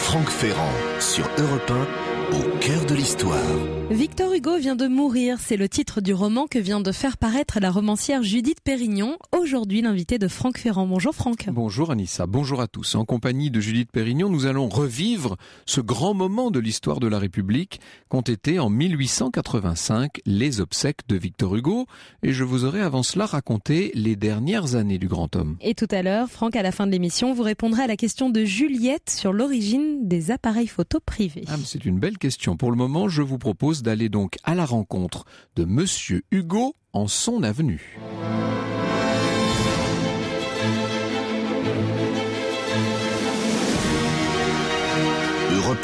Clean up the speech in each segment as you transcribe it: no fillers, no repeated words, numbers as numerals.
Franck Ferrand sur Europe 1, au cœur de l'histoire. Victor Hugo vient de mourir, c'est le titre du roman que vient de faire paraître la romancière Judith Pérignon, aujourd'hui l'invitée de Franck Ferrand. Bonjour Franck. Bonjour Anissa, bonjour à tous. En compagnie de Judith Pérignon, nous allons revivre ce grand moment de l'histoire de la République qu'ont été en 1885 les obsèques de Victor Hugo, et je vous aurai avant cela raconté les dernières années du grand homme. Et tout à l'heure, Franck, à la fin de l'émission, vous répondrez à la question de Juliette sur l'origine des appareils photo privés. Ah, mais c'est une belle question. Pour le moment, je vous propose d'aller donc à la rencontre de Monsieur Hugo en son avenue. Europe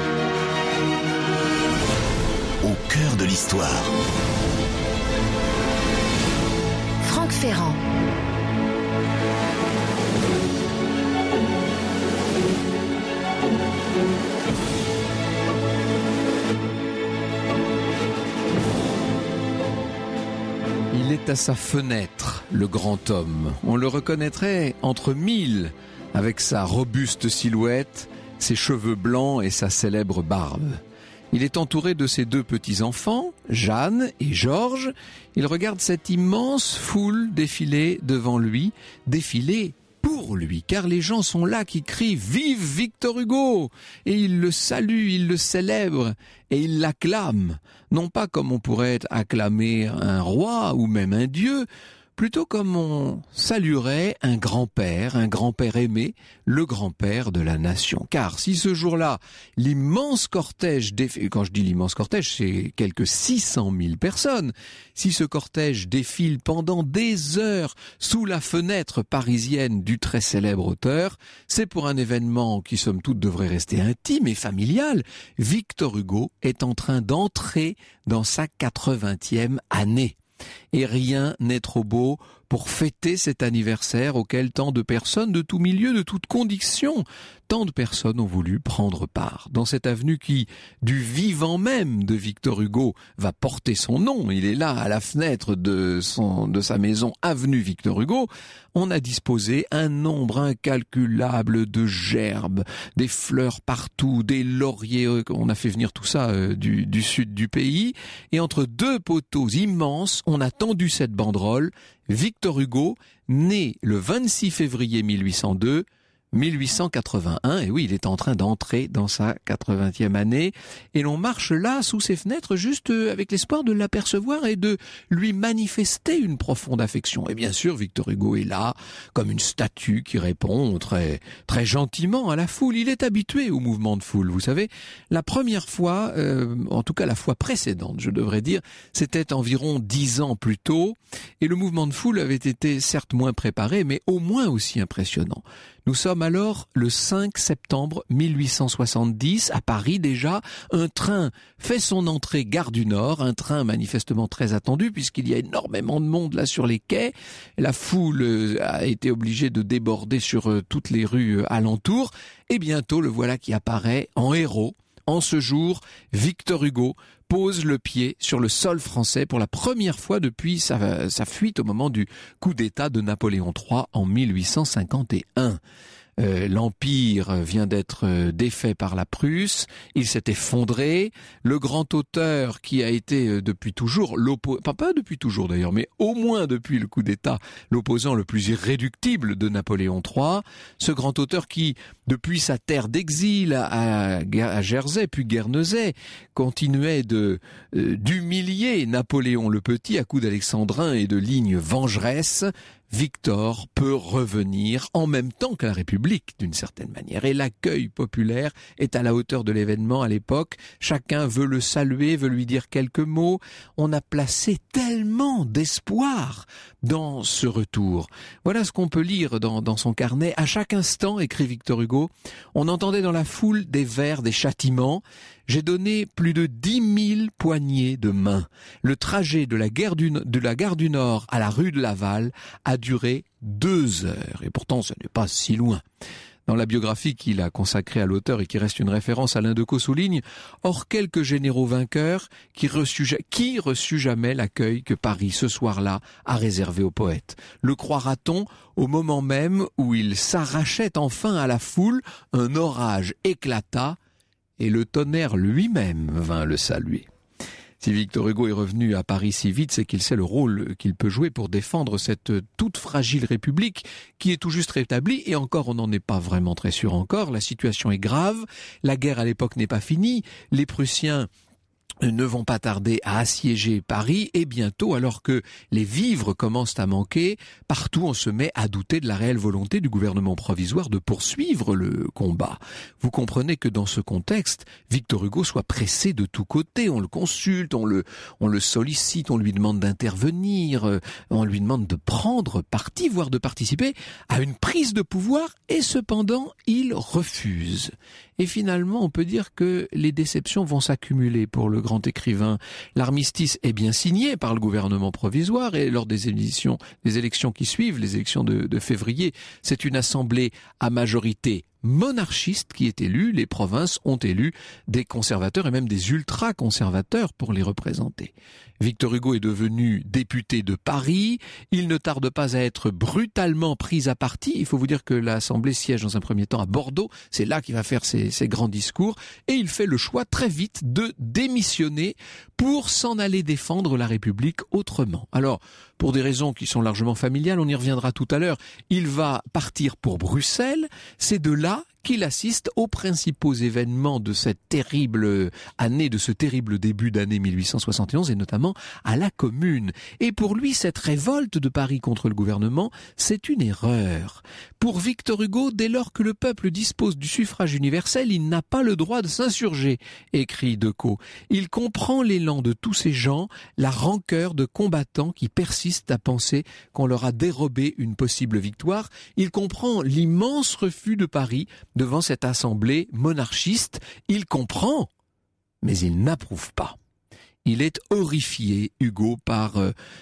1, au cœur de l'histoire. Franck Ferrand. Il est à sa fenêtre, le grand homme. On le reconnaîtrait entre mille, avec sa robuste silhouette, ses cheveux blancs et sa célèbre barbe. Il est entouré de ses deux petits-enfants, Jeanne et Georges. Il regarde cette immense foule défiler devant lui, défiler pour lui, car les gens sont là qui crient « Vive Victor Hugo !» et ils le saluent, ils le célèbrent et ils l'acclament. Non pas comme on pourrait acclamer un roi ou même un dieu, plutôt comme on saluerait un grand-père aimé, le grand-père de la nation. Car si ce jour-là, l'immense cortège défile, quand je dis l'immense cortège, c'est quelques 600 000 personnes, si ce cortège défile pendant des heures sous la fenêtre parisienne du très célèbre auteur, c'est pour un événement qui, somme toute, devrait rester intime et familial. Victor Hugo est en train d'entrer dans sa 80e année. Et rien n'est trop beau pour fêter cet anniversaire auquel tant de personnes de tout milieu, de toute condition, tant de personnes ont voulu prendre part. Dans cette avenue qui, du vivant même de Victor Hugo, va porter son nom, il est là à la fenêtre de sa maison avenue Victor Hugo, on a disposé un nombre incalculable de gerbes, des fleurs partout, des lauriers, on a fait venir tout ça du sud du pays, et entre deux poteaux immenses, on a tendu cette banderole, Victor Hugo, né le 26 février 1881, et oui, il est en train d'entrer dans sa 80e année, et l'on marche là, sous ses fenêtres, juste avec l'espoir de l'apercevoir et de lui manifester une profonde affection. Et bien sûr, Victor Hugo est là, comme une statue qui répond très, très gentiment à la foule. Il est habitué au mouvement de foule, vous savez. La première fois, en tout cas la fois précédente, je devrais dire, c'était environ 10 ans plus tôt, et le mouvement de foule avait été certes moins préparé, mais au moins aussi impressionnant. Nous sommes alors le 5 septembre 1870, à Paris déjà. Un train fait son entrée gare du Nord, un train manifestement très attendu puisqu'il y a énormément de monde là sur les quais. La foule a été obligée de déborder sur toutes les rues alentours. Et bientôt, le voilà qui apparaît en héros. En ce jour, Victor Hugo pose le pied sur le sol français pour la première fois depuis sa fuite au moment du coup d'État de Napoléon III en 1851. L'Empire vient d'être défait par la Prusse, il s'est effondré, le grand auteur qui a été depuis toujours, pas depuis toujours d'ailleurs, mais au moins depuis le coup d'État, l'opposant le plus irréductible de Napoléon III, ce grand auteur qui, depuis sa terre d'exil à Jersey puis Guernesey, continuait d'humilier Napoléon le Petit à coups d'alexandrins et de lignes vengeresses. Victor peut revenir en même temps que la République, d'une certaine manière. Et l'accueil populaire est à la hauteur de l'événement à l'époque. Chacun veut le saluer, veut lui dire quelques mots. On a placé tellement d'espoir dans ce retour. Voilà ce qu'on peut lire dans son carnet. À chaque instant, écrit Victor Hugo, on entendait dans la foule des vers, des châtiments. J'ai donné plus de 10 000 poignées de main. Le trajet de la gare du Nord à la rue de Laval a duré 2 heures. Et pourtant, ce n'est pas si loin. Dans la biographie qu'il a consacrée à l'auteur et qui reste une référence, Alain Decaux souligne « Or quelques généraux vainqueurs qui reçut jamais l'accueil que Paris, ce soir-là, a réservé au poète. Le croira-t-on au moment même où il s'arrachait enfin à la foule, un orage éclata et le tonnerre lui-même vint le saluer. » Si Victor Hugo est revenu à Paris si vite, c'est qu'il sait le rôle qu'il peut jouer pour défendre cette toute fragile République qui est tout juste rétablie. Et encore, on n'en est pas vraiment très sûr encore. La situation est grave. La guerre à l'époque n'est pas finie. Les Prussiens ne vont pas tarder à assiéger Paris et bientôt, alors que les vivres commencent à manquer, partout on se met à douter de la réelle volonté du gouvernement provisoire de poursuivre le combat. Vous comprenez que dans ce contexte, Victor Hugo soit pressé de tous côtés. On le consulte, on le sollicite, on lui demande d'intervenir, on lui demande de prendre parti, voire de participer à une prise de pouvoir et cependant il refuse. Et finalement, on peut dire que les déceptions vont s'accumuler pour le grand écrivain. L'armistice est bien signé par le gouvernement provisoire et lors des élections qui suivent, les élections de février, c'est une assemblée à majorité monarchiste qui est élue. Les provinces ont élu des conservateurs et même des ultra-conservateurs pour les représenter. Victor Hugo est devenu député de Paris. Il ne tarde pas à être brutalement pris à partie. Il faut vous dire que l'Assemblée siège dans un premier temps à Bordeaux. C'est là qu'il va faire ses grands discours. Et il fait le choix très vite de démissionner pour s'en aller défendre la République autrement. Alors, pour des raisons qui sont largement familiales, on y reviendra tout à l'heure, il va partir pour Bruxelles. C'est de là qu'il assiste aux principaux événements de cette terrible année, de ce terrible début d'année 1871 et notamment à la Commune. Et pour lui, cette révolte de Paris contre le gouvernement, c'est une erreur. Pour Victor Hugo, dès lors que le peuple dispose du suffrage universel, il n'a pas le droit de s'insurger, écrit Decaux. Il comprend l'élan de tous ces gens, la rancœur de combattants qui persistent à penser qu'on leur a dérobé une possible victoire. Il comprend l'immense refus de Paris devant cette assemblée monarchiste. Il comprend, mais il n'approuve pas. Il est horrifié, Hugo, par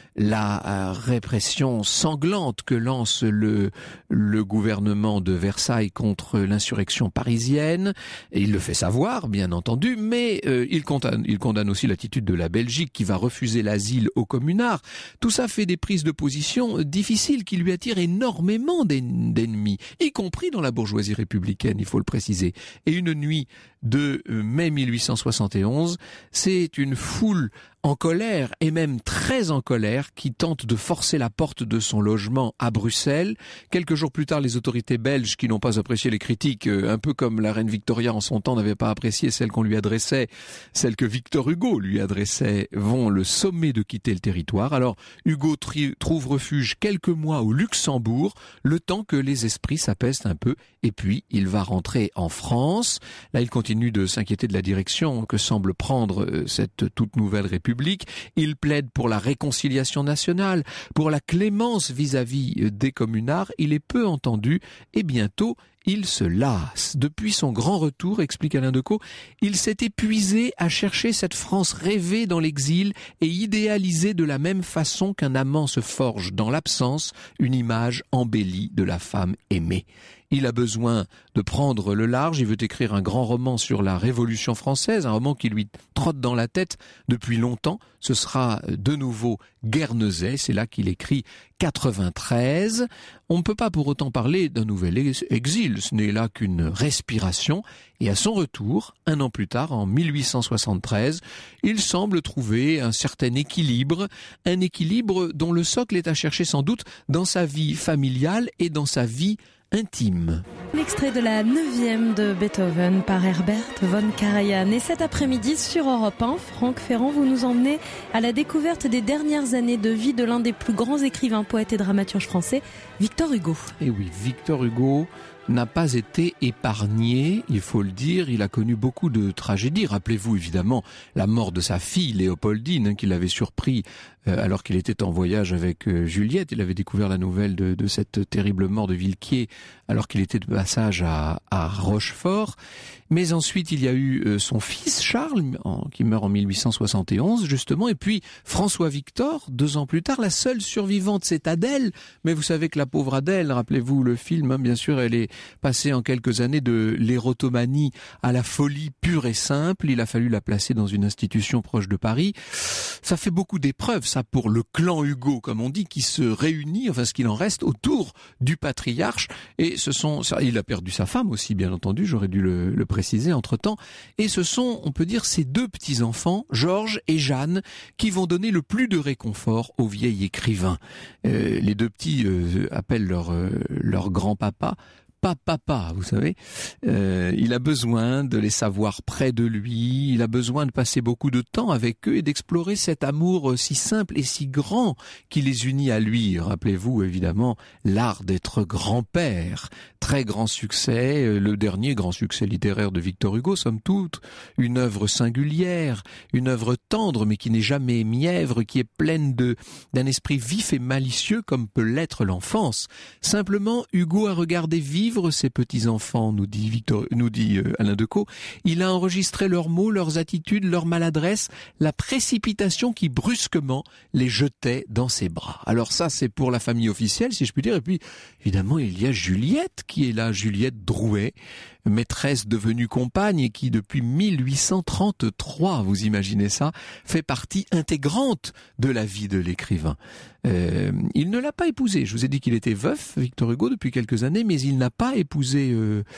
la répression sanglante que lance le gouvernement de Versailles contre l'insurrection parisienne. Et il le fait savoir, bien entendu, mais il condamne aussi l'attitude de la Belgique qui va refuser l'asile aux communards. Tout ça fait des prises de position difficiles qui lui attirent énormément d'ennemis, y compris dans la bourgeoisie républicaine, il faut le préciser. Et une nuit de mai 1871, c'est une foule en colère, et même très en colère, qui tente de forcer la porte de son logement à Bruxelles. Quelques jours plus tard, les autorités belges, qui n'ont pas apprécié les critiques, un peu comme la reine Victoria en son temps n'avait pas apprécié celles qu'on lui adressait, celles que Victor Hugo lui adressait, vont le sommer de quitter le territoire. Alors, Hugo trouve refuge quelques mois au Luxembourg, le temps que les esprits s'apaisent un peu, et puis il va rentrer en France. Là, il continue de s'inquiéter de la direction que semble prendre cette toute nouvelle République. Il plaide pour la réconciliation nationale, pour la clémence vis-à-vis des communards. Il est peu entendu et bientôt il se lasse. Depuis son grand retour, explique Alain Decaux, il s'est épuisé à chercher cette France rêvée dans l'exil et idéalisée de la même façon qu'un amant se forge dans l'absence une image embellie de la femme aimée. Il a besoin de prendre le large, il veut écrire un grand roman sur la Révolution française, un roman qui lui trotte dans la tête depuis longtemps. Ce sera de nouveau Guernesey, c'est là qu'il écrit 93. On ne peut pas pour autant parler d'un nouvel exil, ce n'est là qu'une respiration. Et à son retour, un an plus tard, en 1873, il semble trouver un certain équilibre, un équilibre dont le socle est à chercher sans doute dans sa vie familiale et dans sa vie intime. L'extrait de la 9e de Beethoven par Herbert von Karajan. Et cet après-midi sur Europe 1, Franck Ferrand, vous nous emmenez à la découverte des dernières années de vie de l'un des plus grands écrivains, poètes et dramaturges français, Victor Hugo. Et oui, Victor Hugo n'a pas été épargné, il faut le dire, il a connu beaucoup de tragédies. Rappelez-vous évidemment la mort de sa fille Léopoldine, qui l'avait surpris alors qu'il était en voyage avec Juliette. Il avait découvert la nouvelle de cette terrible mort de Villequier alors qu'il était de passage à Rochefort. Mais ensuite, il y a eu son fils Charles, qui meurt en 1871, justement, et puis François Victor, 2 ans plus tard. La seule survivante, c'est Adèle, mais vous savez que la pauvre Adèle, rappelez-vous le film, hein, bien sûr, elle est passé en quelques années de l'érotomanie à la folie pure et simple. Il a fallu la placer dans une institution proche de Paris. Ça fait beaucoup d'épreuves, ça, pour le clan Hugo, comme on dit, qui se réunit, enfin ce qu'il en reste, autour du patriarche. Et il a perdu sa femme aussi, bien entendu, j'aurais dû le préciser entre-temps. Et ce sont, on peut dire, ces deux petits-enfants, Georges et Jeanne, qui vont donner le plus de réconfort au vieil écrivain. Les deux petits appellent leur grand-papa papa, vous savez. Il a besoin de les savoir près de lui, il a besoin de passer beaucoup de temps avec eux et d'explorer cet amour si simple et si grand qui les unit à lui. Rappelez-vous évidemment l'art d'être grand-père, très grand succès, le dernier grand succès littéraire de Victor Hugo, somme toute, une œuvre singulière, une œuvre tendre mais qui n'est jamais mièvre, qui est pleine d'un esprit vif et malicieux comme peut l'être l'enfance. Simplement, Hugo a regardé vivre ses petits-enfants, nous dit Alain Decaux. Il a enregistré leurs mots, leurs attitudes, leur maladresse, la précipitation qui brusquement les jetait dans ses bras. Alors ça, c'est pour la famille officielle, si je puis dire. Et puis, évidemment, il y a Juliette qui est là, Juliette Drouet, maîtresse devenue compagne et qui, depuis 1833, vous imaginez ça, fait partie intégrante de la vie de l'écrivain. Il ne l'a pas épousée. Je vous ai dit qu'il était veuf, Victor Hugo, depuis quelques années, mais il n'a pas épousé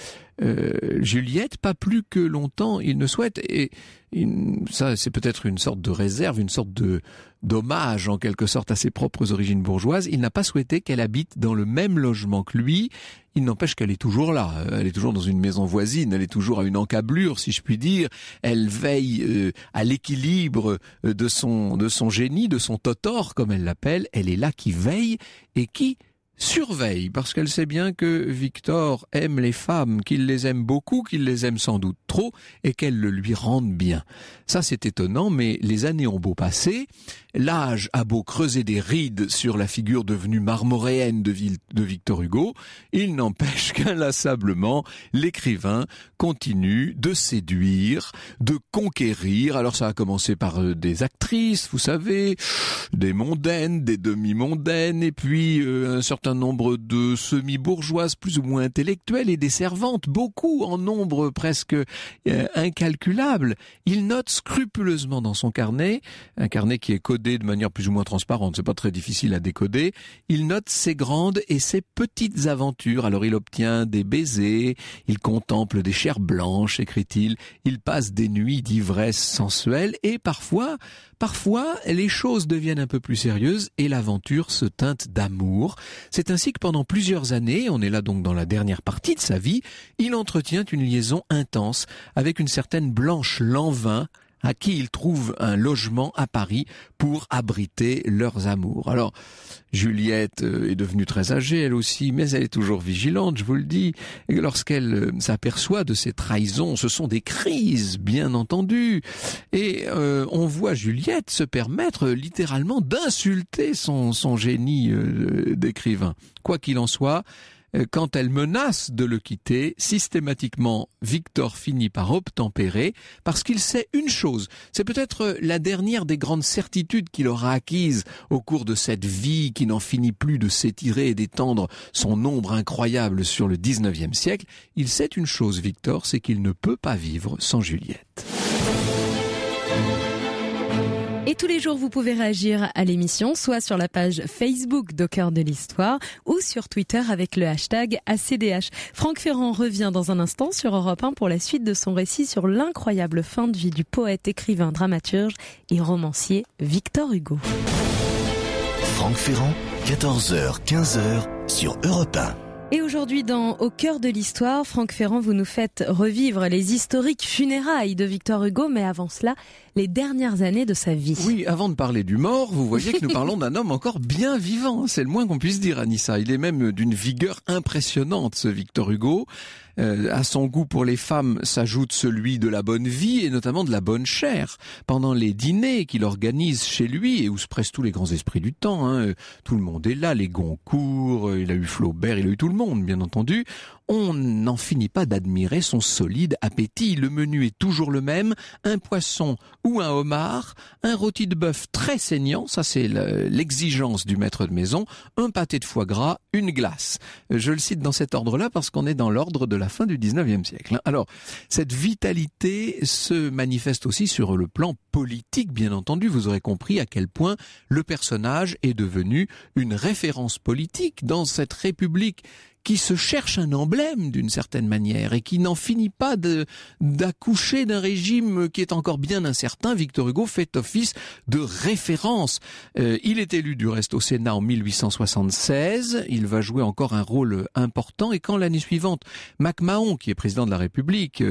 Juliette, pas plus que longtemps il ne souhaite. Et ça, c'est peut-être une sorte de réserve, une sorte d'hommage en quelque sorte à ses propres origines bourgeoises. Il n'a pas souhaité qu'elle habite dans le même logement que lui. Il n'empêche qu'elle est toujours là. Elle est toujours dans une maison voisine. Elle est toujours à une encablure, si je puis dire. Elle veille à l'équilibre de son génie, de son totor, comme elle l'appelle. Elle est là qui veille et qui surveille, parce qu'elle sait bien que Victor aime les femmes, qu'il les aime beaucoup, qu'il les aime sans doute trop, et qu'elles le lui rendent bien. Ça, c'est étonnant, mais les années ont beau passer, l'âge a beau creuser des rides sur la figure devenue marmoréenne de Victor Hugo, il n'empêche qu'inlassablement, l'écrivain continue de séduire, de conquérir. Alors ça a commencé par des actrices, vous savez, des mondaines, des demi-mondaines, et puis un certain nombre de semi-bourgeoises plus ou moins intellectuelles et des servantes, beaucoup en nombre presque incalculable. Il note scrupuleusement dans son carnet, un carnet qui est codé de manière plus ou moins transparente, c'est pas très difficile à décoder, il note ses grandes et ses petites aventures. Alors il obtient des baisers, il contemple des chairs blanches, écrit-il, il passe des nuits d'ivresse sensuelle et parfois, les choses deviennent un peu plus sérieuses et l'aventure se teinte d'amour. C'est ainsi que pendant plusieurs années, on est là donc dans la dernière partie de sa vie, il entretient une liaison intense avec une certaine Blanche Lanvin, à qui il trouve un logement à Paris pour abriter leurs amours. Alors, Juliette est devenue très âgée, elle aussi, mais elle est toujours vigilante, je vous le dis. Et lorsqu'elle s'aperçoit de ces trahisons, ce sont des crises, bien entendu. Et on voit Juliette se permettre littéralement d'insulter son génie d'écrivain. Quoi qu'il en soit, quand elle menace de le quitter, systématiquement, Victor finit par obtempérer parce qu'il sait une chose. C'est peut-être la dernière des grandes certitudes qu'il aura acquises au cours de cette vie qui n'en finit plus de s'étirer et d'étendre son ombre incroyable sur le 19e siècle. Il sait une chose, Victor, c'est qu'il ne peut pas vivre sans Juliette. Et tous les jours, vous pouvez réagir à l'émission, soit sur la page Facebook d'Au Cœur de l'Histoire ou sur Twitter avec le hashtag ACDH. Franck Ferrand revient dans un instant sur Europe 1 pour la suite de son récit sur l'incroyable fin de vie du poète, écrivain, dramaturge et romancier Victor Hugo. Franck Ferrand, 14h, 15h sur Europe 1. Et aujourd'hui, dans Au Cœur de l'Histoire, Franck Ferrand, vous nous faites revivre les historiques funérailles de Victor Hugo, mais avant cela, les dernières années de sa vie. Oui, avant de parler du mort, vous voyez que nous parlons d'un homme encore bien vivant. C'est le moins qu'on puisse dire, Anissa. Il est même d'une vigueur impressionnante, ce Victor Hugo. À son goût pour les femmes s'ajoute celui de la bonne vie et notamment de la bonne chair. Pendant les dîners qu'il organise chez lui et où se pressent tous les grands esprits du temps, tout le monde est là, les Goncourt, il a eu Flaubert, il a eu tout le monde, bien entendu. on n'en finit pas d'admirer son solide appétit. Le menu est toujours le même, un poisson ou un homard, un rôti de bœuf très saignant, ça c'est l'exigence du maître de maison, un pâté de foie gras, une glace. Je le cite dans cet ordre-là parce qu'on est dans l'ordre de la fin du 19e siècle. Alors, cette vitalité se manifeste aussi sur le plan politique, bien entendu. Vous aurez compris à quel point le personnage est devenu une référence politique dans cette République qui se cherche un emblème d'une certaine manière et qui n'en finit pas d'accoucher d'un régime qui est encore bien incertain. Victor Hugo fait office de référence. Il est élu du reste au Sénat en 1876. Il va jouer encore un rôle important et quand l'année suivante, MacMahon, qui est président de la République,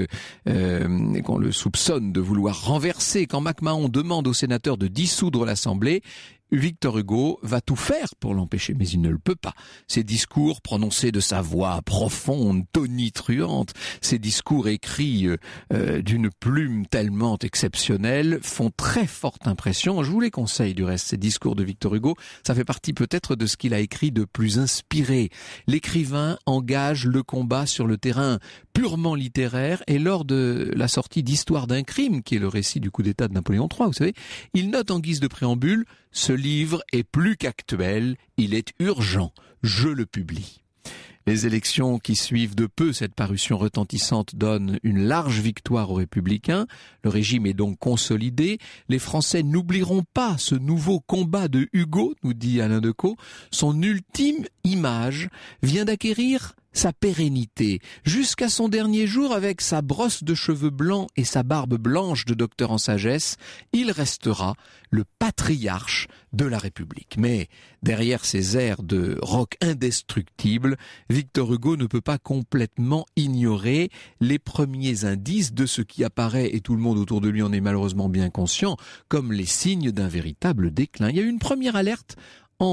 et qu'on le soupçonne de vouloir renverser, quand MacMahon demande aux sénateurs de dissoudre l'Assemblée, Victor Hugo va tout faire pour l'empêcher, mais il ne le peut pas. Ses discours prononcés de sa voix profonde, tonitruante, ses discours écrits d'une plume tellement exceptionnelle font très forte impression. Je vous les conseille du reste, ces discours de Victor Hugo. Ça fait partie peut-être de ce qu'il a écrit de plus inspiré. L'écrivain engage le combat sur le terrain purement littéraire et lors de la sortie d'Histoire d'un crime, qui est le récit du coup d'État de Napoléon III, vous savez, il note en guise de préambule: ce livre est plus qu'actuel, il est urgent, je le publie. Les élections qui suivent de peu cette parution retentissante donnent une large victoire aux Républicains. Le régime est donc consolidé. Les Français n'oublieront pas ce nouveau combat de Hugo, nous dit Alain Decaux. Son ultime image vient d'acquérir sa pérennité, jusqu'à son dernier jour avec sa brosse de cheveux blancs et sa barbe blanche de docteur en sagesse, il restera le patriarche de la République. Mais derrière ces airs de roc indestructible, Victor Hugo ne peut pas complètement ignorer les premiers indices de ce qui apparaît, et tout le monde autour de lui en est malheureusement bien conscient, comme les signes d'un véritable déclin. Il y a eu une première alerte en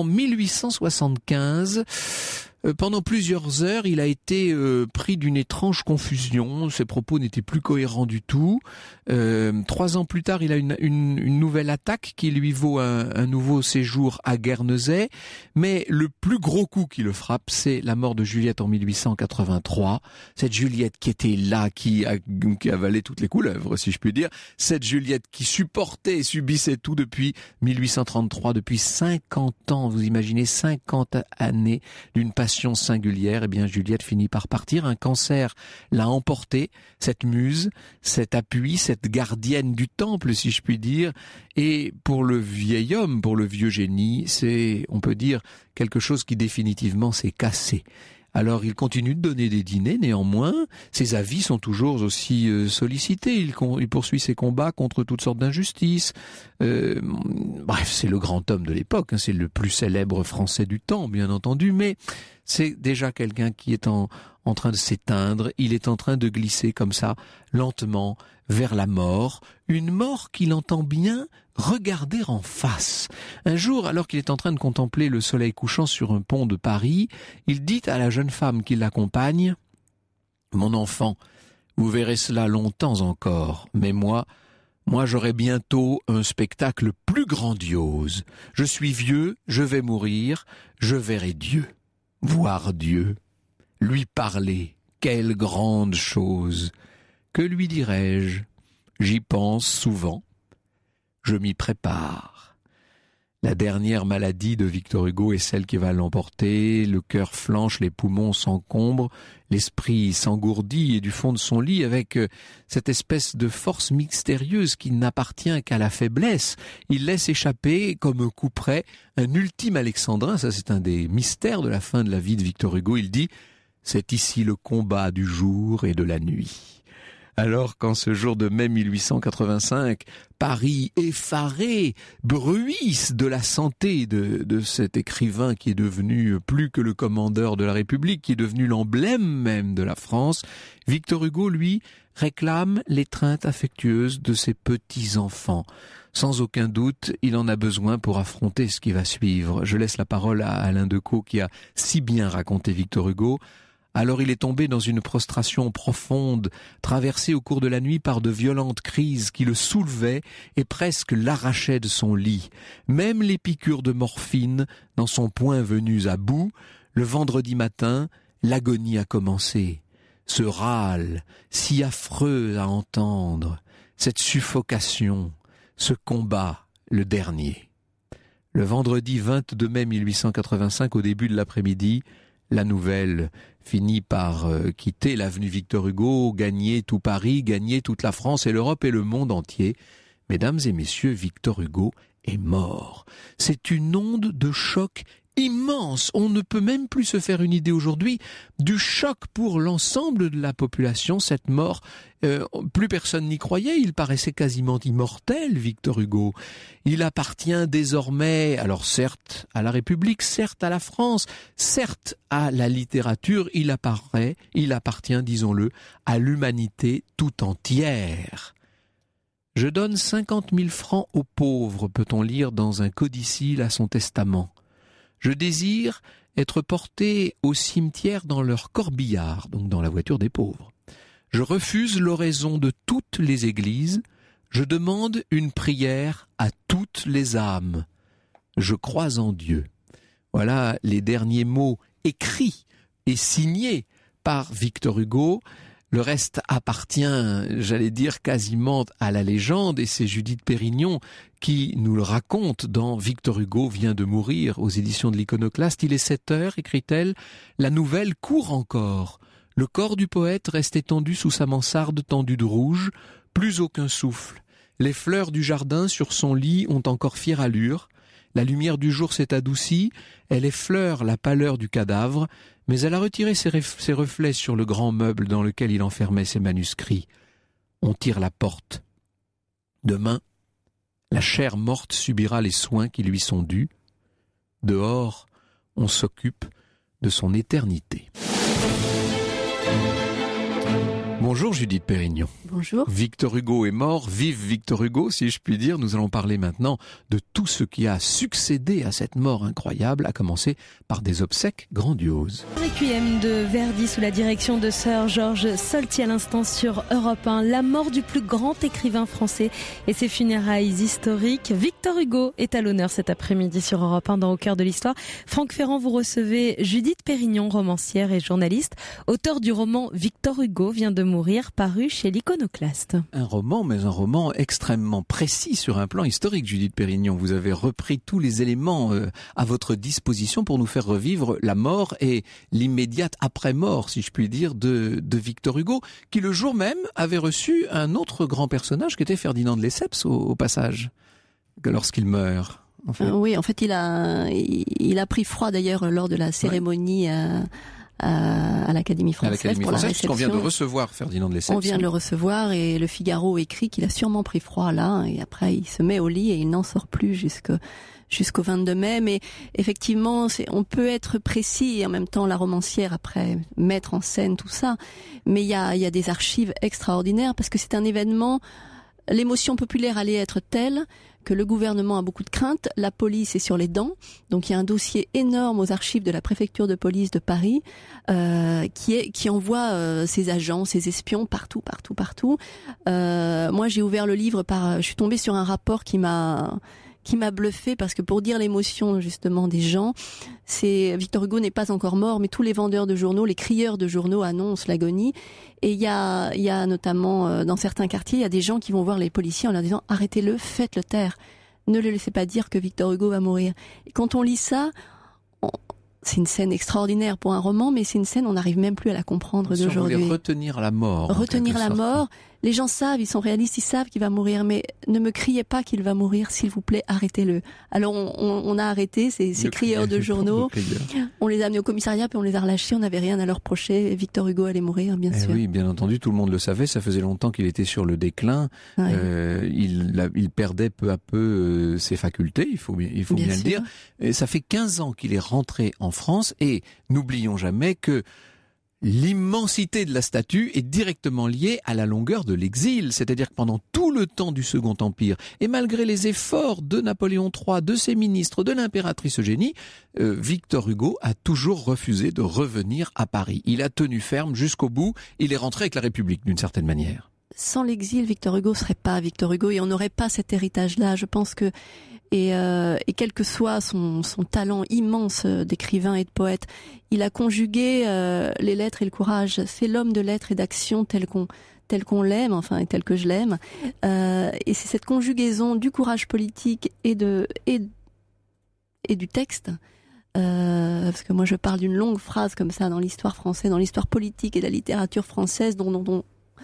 1875. Pendant plusieurs heures, il a été pris d'une étrange confusion. Ses propos n'étaient plus cohérents du tout. 3 ans plus tard, il a une nouvelle attaque qui lui vaut un nouveau séjour à Guernesey. Mais le plus gros coup qui le frappe, c'est la mort de Juliette en 1883. Cette Juliette qui était là, qui avalait toutes les couleuvres, si je puis dire. Cette Juliette qui supportait et subissait tout depuis 1833, depuis 50 ans. Vous imaginez 50 années d'une passion singulière. Eh bien, Juliette finit par partir. Un cancer l'a emporté, cette muse, cet appui, cette gardienne du temple, si je puis dire. Et pour le vieil homme, pour le vieux génie, c'est, on peut dire, quelque chose qui définitivement s'est cassé. Alors il continue de donner des dîners, néanmoins, ses avis sont toujours aussi sollicités, il poursuit ses combats contre toutes sortes d'injustices. Bref, c'est le grand homme de l'époque, c'est le plus célèbre français du temps, bien entendu, mais c'est déjà quelqu'un qui est en train de s'éteindre, il est en train de glisser comme ça, lentement, vers la mort, une mort qu'il entend bien regarder en face. Un jour, alors qu'il est en train de contempler le soleil couchant sur un pont de Paris, il dit à la jeune femme qui l'accompagne: « Mon enfant, vous verrez cela longtemps encore, mais moi j'aurai bientôt un spectacle plus grandiose. Je suis vieux, je vais mourir, je verrai Dieu. Voir Dieu, lui parler, quelle grande chose. Que lui dirai-je? J'y pense souvent. Je m'y prépare. » La dernière maladie de Victor Hugo est celle qui va l'emporter. Le cœur flanche, les poumons s'encombrent, l'esprit s'engourdit et du fond de son lit, avec cette espèce de force mystérieuse qui n'appartient qu'à la faiblesse, il laisse échapper, comme un coup près, un ultime alexandrin. Ça, c'est un des mystères de la fin de la vie de Victor Hugo. Il dit: « C'est ici le combat du jour et de la nuit. » Alors qu'en ce jour de mai 1885, Paris effaré bruisse de la santé de cet écrivain qui est devenu plus que le commandeur de la République, qui est devenu l'emblème même de la France, Victor Hugo, lui, réclame l'étreinte affectueuse de ses petits-enfants. Sans aucun doute, il en a besoin pour affronter ce qui va suivre. Je laisse la parole à Alain Decaux qui a si bien raconté Victor Hugo. Alors il est tombé dans une prostration profonde, traversée au cours de la nuit par de violentes crises qui le soulevaient et presque l'arrachaient de son lit. Même les piqûres de morphine n'en sont point venues à bout. Le vendredi matin, L'agonie a commencé. Ce râle, si affreux à entendre, cette suffocation, ce combat, le dernier. Le vendredi 22 mai 1885, au début de l'après-midi, la nouvelle finit par quitter l'avenue Victor Hugo, gagner tout Paris, gagner toute la France et l'Europe et le monde entier. Mesdames et messieurs, Victor Hugo est mort. C'est une onde de choc immense. On ne peut même plus se faire une idée aujourd'hui du choc pour l'ensemble de la population, cette mort. Plus personne n'y croyait, il paraissait quasiment immortel, Victor Hugo. Il appartient désormais, alors certes à la République, certes à la France, certes à la littérature, il appartient, disons-le, à l'humanité tout entière. Je donne 50 000 francs aux pauvres, peut-on lire dans un codicille à son testament. Je désire être porté au cimetière dans leur corbillard, donc dans la voiture des pauvres. Je refuse l'oraison de toutes les églises. Je demande une prière à toutes les âmes. Je crois en Dieu. Voilà les derniers mots écrits et signés par Victor Hugo. Le reste appartient, j'allais dire, quasiment à la légende, et c'est Judith Pérignon qui nous le raconte dans Victor Hugo vient de mourir aux éditions de l'Iconoclaste. Il est 7 heures, écrit-elle, la nouvelle court encore. Le corps du poète reste étendu sous sa mansarde tendue de rouge, plus aucun souffle. Les fleurs du jardin sur son lit ont encore fière allure. La lumière du jour s'est adoucie, elle effleure la pâleur du cadavre, mais elle a retiré ses reflets sur le grand meuble dans lequel il enfermait ses manuscrits. On tire la porte. Demain, la chair morte subira les soins qui lui sont dus. Dehors, on s'occupe de son éternité. Bonjour Judith Pérignon. Bonjour. Victor Hugo est mort, vive Victor Hugo si je puis dire. Nous allons parler maintenant de tout ce qui a succédé à cette mort incroyable, à commencer par des obsèques grandioses. Requiem de Verdi sous la direction de Sir Georges Solti à l'instant sur Europe 1. La mort du plus grand écrivain français et ses funérailles historiques. Victor Hugo est à l'honneur cet après-midi sur Europe 1 dans Au cœur de l'histoire. Franck Ferrand, vous recevez Judith Pérignon, romancière et journaliste, auteur du roman Victor Hugo vient de mourir, paru chez l'Iconoclaste. Un roman, mais un roman extrêmement précis sur un plan historique, Judith Pérignon. Vous avez repris tous les éléments à votre disposition pour nous faire revivre la mort et l'immédiate après-mort, si je puis dire, de Victor Hugo, qui le jour même avait reçu un autre grand personnage qui était Ferdinand de Lesseps au passage, lorsqu'il meurt. En fait. Oui, en fait, il a pris froid d'ailleurs lors de la cérémonie à l'Académie française pour la réception. Puisqu'on vient de recevoir Ferdinand de Lesseps. On vient de le recevoir et le Figaro écrit qu'il a sûrement pris froid là, et après il se met au lit et il n'en sort plus jusqu'au 22 mai. Mais effectivement, on peut être précis et en même temps la romancière après mettre en scène tout ça. Mais il y a des archives extraordinaires parce que c'est un événement. L'émotion populaire allait être telle que le gouvernement a beaucoup de craintes, la police est sur les dents, donc il y a un dossier énorme aux archives de la préfecture de police de Paris qui envoie ses agents, ses espions partout. Moi j'ai ouvert le livre je suis tombée sur un rapport qui m'a bluffé parce que pour dire l'émotion justement des gens, Victor Hugo n'est pas encore mort, mais tous les vendeurs de journaux, les crieurs de journaux annoncent l'agonie. Et il y a notamment dans certains quartiers, il y a des gens qui vont voir les policiers en leur disant arrêtez-le, faites-le taire, ne le laissez pas dire que Victor Hugo va mourir. Et quand on lit ça, c'est une scène extraordinaire pour un roman, mais c'est une scène, on n'arrive même plus à la comprendre d'aujourd'hui. On voulait retenir la mort. Retenir la mort. Les gens savent, ils sont réalistes, ils savent qu'il va mourir, mais ne me criez pas qu'il va mourir, s'il vous plaît, arrêtez-le. Alors on a arrêté ces crieurs de journaux, on les a amenés au commissariat, puis on les a relâchés, on n'avait rien à leur reprocher, Victor Hugo allait mourir, bien sûr. Oui, bien entendu, tout le monde le savait, ça faisait longtemps qu'il était sur le déclin, il perdait peu à peu ses facultés, il faut bien le dire. Et ça fait 15 ans qu'il est rentré en France, et n'oublions jamais que l'immensité de la statue est directement liée à la longueur de l'exil, c'est-à-dire que pendant tout le temps du Second Empire, et malgré les efforts de Napoléon III, de ses ministres, de l'impératrice Eugénie, Victor Hugo a toujours refusé de revenir à Paris. Il a tenu ferme jusqu'au bout, il est rentré avec la République d'une certaine manière. Sans l'exil, Victor Hugo serait pas Victor Hugo et on n'aurait pas cet héritage-là. Je pense que Et quel que soit son talent immense d'écrivain et de poète, il a conjugué les lettres et le courage. C'est l'homme de lettres et d'action tel qu'on l'aime, enfin, et tel que je l'aime. Et c'est cette conjugaison du courage politique et du texte. Parce que moi je parle d'une longue phrase comme ça dans l'histoire française, dans l'histoire politique et de la littérature française dont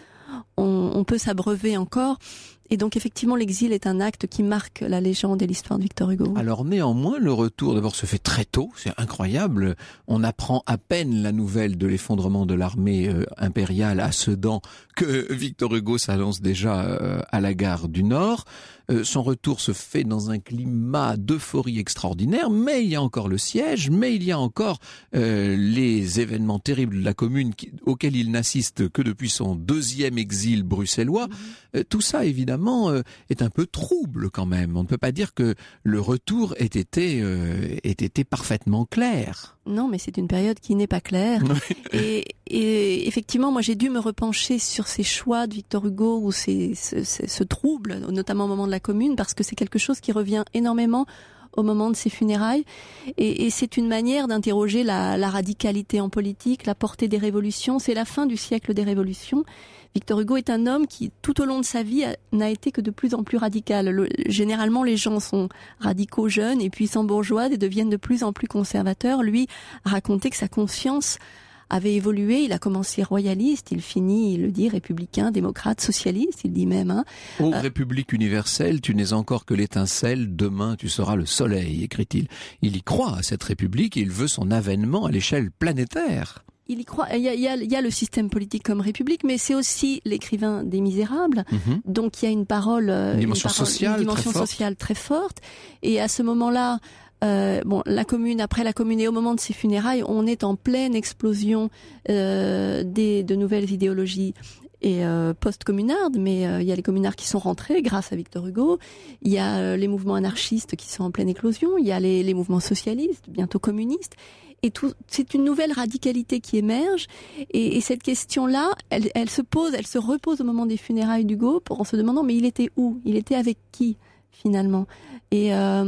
on peut s'abreuver encore. Et donc effectivement l'exil est un acte qui marque la légende et l'histoire de Victor Hugo. Alors néanmoins le retour d'abord se fait très tôt, c'est incroyable. On apprend à peine la nouvelle de l'effondrement de l'armée impériale à Sedan que Victor Hugo s'annonce déjà à la gare du Nord. Son retour se fait dans un climat d'euphorie extraordinaire, mais il y a encore le siège, mais il y a encore les événements terribles de la Commune auxquels il n'assiste que depuis son 2e exil bruxellois. Tout ça évidemment est un peu trouble quand même. On ne peut pas dire que le retour ait été parfaitement clair. Non, mais c'est une période qui n'est pas claire. et effectivement, moi j'ai dû me repencher sur ces choix de Victor Hugo ou ce trouble, notamment au moment de la Commune, parce que c'est quelque chose qui revient énormément au moment de ses funérailles. Et c'est une manière d'interroger la radicalité en politique, la portée des révolutions. C'est la fin du siècle des révolutions. Victor Hugo est un homme qui, tout au long de sa vie, n'a été que de plus en plus radical. Généralement, les gens sont radicaux jeunes et puissants bourgeois et deviennent de plus en plus conservateurs. Lui a raconté que sa conscience avait évolué. Il a commencé royaliste, il finit, il le dit, républicain, démocrate, socialiste, il dit même. Ô République universelle, tu n'es encore que l'étincelle, demain tu seras le soleil, écrit-il. Il y croit à cette République et il veut son avènement à l'échelle planétaire. Il y croit. Il y a le système politique comme république, mais c'est aussi l'écrivain des Misérables. Donc il y a une parole, une dimension sociale très forte. Et à ce moment-là, la Commune, après la Commune et au moment de ses funérailles, on est en pleine explosion de nouvelles idéologies et post-communardes, mais il y a les communards qui sont rentrés grâce à Victor Hugo, il y a les mouvements anarchistes qui sont en pleine éclosion, il y a les mouvements socialistes, bientôt communistes, et tout, c'est une nouvelle radicalité qui émerge, et cette question-là, elle se repose au moment des funérailles d'Hugo, en se demandant, mais il était où? Il était avec qui, finalement? Et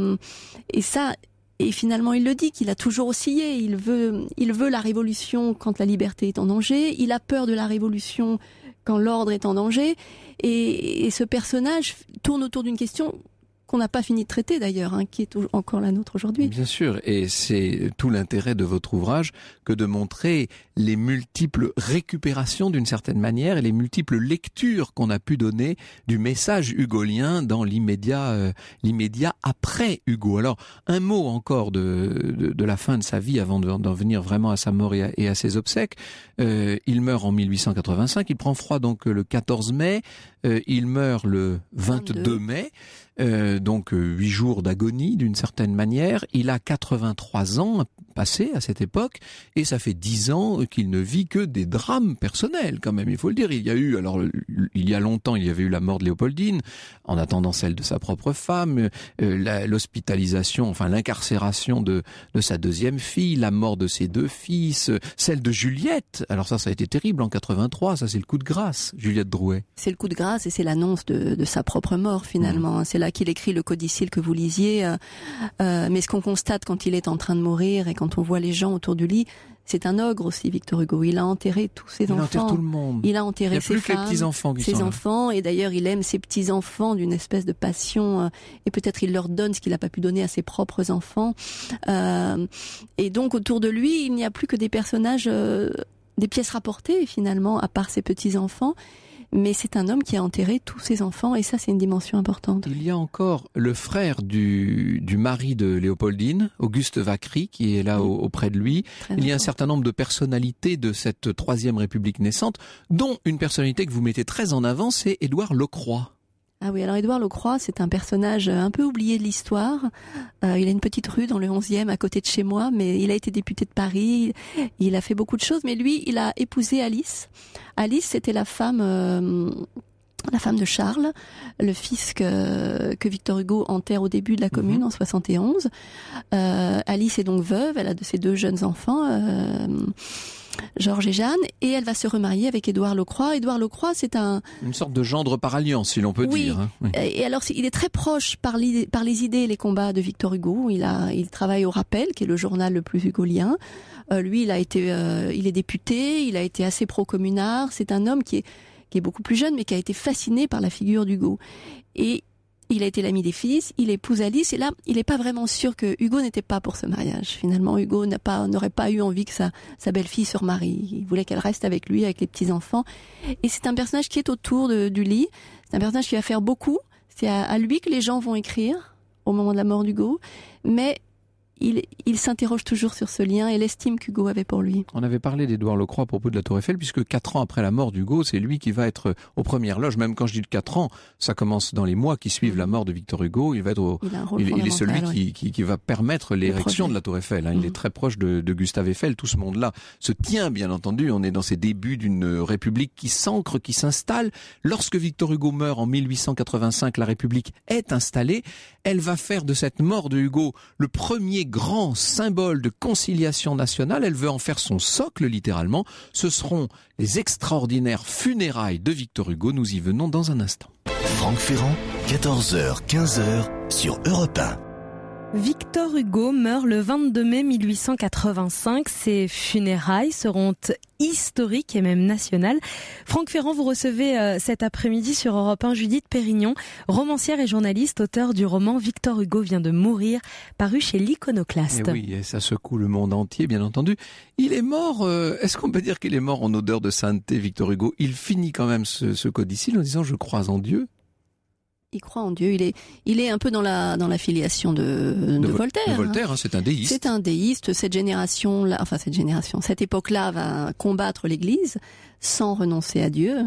finalement, il le dit qu'il a toujours oscillé. Il veut la révolution quand la liberté est en danger. Il a peur de la révolution quand l'ordre est en danger. Et ce personnage tourne autour d'une question qu'on n'a pas fini de traiter d'ailleurs, qui est encore la nôtre aujourd'hui. Bien sûr, et c'est tout l'intérêt de votre ouvrage que de montrer les multiples récupérations d'une certaine manière et les multiples lectures qu'on a pu donner du message hugolien dans l'immédiat après Hugo. Alors, un mot encore de la fin de sa vie avant d'en venir vraiment à sa mort et à ses obsèques. Il meurt en 1885, il prend froid donc le 14 mai, il meurt le 22 mai. Donc 8 jours d'agonie d'une certaine manière. Il a 83 ans passés à cette époque et ça fait 10 ans qu'il ne vit que des drames personnels quand même, il faut le dire. Il y a longtemps, il y avait eu la mort de Léopoldine, en attendant celle de sa propre femme, l'hospitalisation, enfin l'incarcération de sa deuxième fille, la mort de ses 2 fils, celle de Juliette. Alors ça a été terrible en 83, ça c'est le coup de grâce, Juliette Drouet. C'est le coup de grâce et c'est l'annonce de sa propre mort finalement. C'est là qu'il écrit le codicille que vous lisiez. Mais ce qu'on constate quand il est en train de mourir et quand on voit les gens autour du lit, c'est un ogre aussi, Victor Hugo. Il a enterré tous ses enfants. Il enterre tout le monde. Il a enterré ses femmes, ses enfants. Et d'ailleurs, il aime ses petits-enfants d'une espèce de passion. Et peut-être il leur donne ce qu'il n'a pas pu donner à ses propres enfants. Et donc, autour de lui, il n'y a plus que des personnages, des pièces rapportées finalement, à part ses petits-enfants. Mais c'est un homme qui a enterré tous ses enfants et ça c'est une dimension importante. Il y a encore le frère du mari de Léopoldine, Auguste Vacry, qui est là auprès de lui. Il y a un certain nombre de personnalités de cette Troisième République naissante, dont une personnalité que vous mettez très en avant, c'est Édouard Lecroix. Ah oui, alors Édouard Lecroix, c'est un personnage un peu oublié de l'histoire. Il a une petite rue dans le 11e à côté de chez moi, mais il a été député de Paris, il a fait beaucoup de choses, mais lui, il a épousé Alice. Alice, c'était la femme de Charles, le fils que Victor Hugo enterre au début de la Commune en 71. Alice est donc veuve, elle a de ses 2 jeunes enfants. Georges et Jeanne, et elle va se remarier avec Édouard Locroix. Édouard Locroix, c'est une sorte de gendre par alliance, si l'on peut dire. Hein. Oui. Et alors, il est très proche par les idées et les combats de Victor Hugo. Il travaille au Rappel, qui est le journal le plus hugolien. Lui, il est député, il a été assez pro-communard. C'est un homme qui est beaucoup plus jeune, mais qui a été fasciné par la figure d'Hugo. Et il a été l'ami des fils, il épouse Alice, et là, il n'est pas vraiment sûr que Hugo n'était pas pour ce mariage. Finalement, Hugo n'aurait pas eu envie que sa belle-fille se remarie. Il voulait qu'elle reste avec lui, avec les petits-enfants. Et c'est un personnage qui est autour du lit. C'est un personnage qui va faire beaucoup. C'est à lui que les gens vont écrire au moment de la mort d'Hugo. Mais il s'interroge toujours sur ce lien et l'estime qu'Hugo avait pour lui. On avait parlé d'Édouard Locroix à propos de la Tour Eiffel, puisque 4 ans après la mort d'Hugo, c'est lui qui va être aux premières loges. Même quand je dis 4 ans, ça commence dans les mois qui suivent la mort de Victor Hugo. Il va être il est celui qui va permettre l'érection de la Tour Eiffel. Il est très proche de Gustave Eiffel. Tout ce monde-là se tient, bien entendu. On est dans ces débuts d'une république qui s'ancre, qui s'installe. Lorsque Victor Hugo meurt en 1885, la république est installée. Elle va faire de cette mort de Hugo le premier grand symbole de conciliation nationale. Elle veut en faire son socle, littéralement. Ce seront les extraordinaires funérailles de Victor Hugo. Nous y venons dans un instant. Franck Ferrand, 14h, 15h sur Europe 1. Victor Hugo meurt le 22 mai 1885. Ses funérailles seront historiques et même nationales. Franck Ferrand, vous recevez cet après-midi sur Europe 1 Judith Pérignon, romancière et journaliste, auteure du roman Victor Hugo vient de mourir, paru chez l'Iconoclaste. Et oui, et ça secoue le monde entier, bien entendu. Il est mort, est-ce qu'on peut dire qu'il est mort en odeur de sainteté, Victor Hugo? Il finit quand même ce codicile en disant « Je crois en Dieu ». Il croit en Dieu. Il est un peu dans la filiation de Voltaire. De Voltaire, c'est un déiste. C'est un déiste. Cette époque-là va combattre l'Église sans renoncer à Dieu.